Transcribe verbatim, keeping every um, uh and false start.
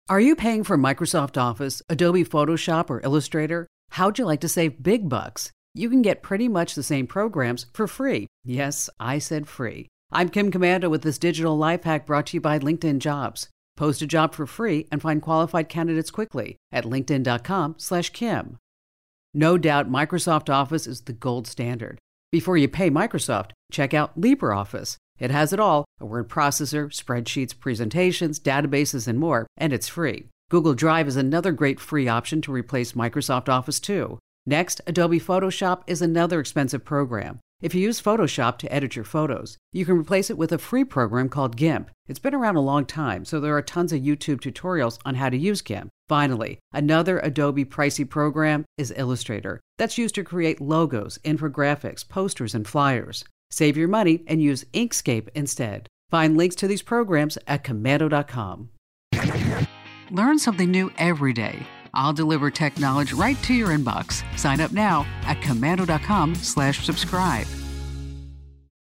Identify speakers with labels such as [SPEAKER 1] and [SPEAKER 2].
[SPEAKER 1] Are you paying for Microsoft Office, Adobe Photoshop, or Illustrator? How'd you like to save big bucks? You can get pretty much the same programs for free. Yes, I said free. I'm Kim Komando with this digital life hack brought to you by LinkedIn Jobs. Post a job for free and find qualified candidates quickly at linkedin.com slash Kim. No doubt Microsoft Office is the gold standard. Before you pay Microsoft, check out LibreOffice. It has it all, a word processor, spreadsheets, presentations, databases, and more, and it's free. Google Drive is another great free option to replace Microsoft Office too. Next, Adobe Photoshop is another expensive program. If you use Photoshop to edit your photos, you can replace it with a free program called GIMP. It's been around a long time, so there are tons of YouTube tutorials on how to use GIMP. Finally, another Adobe pricey program is Illustrator. That's used to create logos, infographics, posters, and flyers. Save your money and use Inkscape instead. Find links to these programs at komando dot com. Learn something new every day. I'll deliver tech knowledge right to your inbox. Sign up now at komando dot com slash subscribe.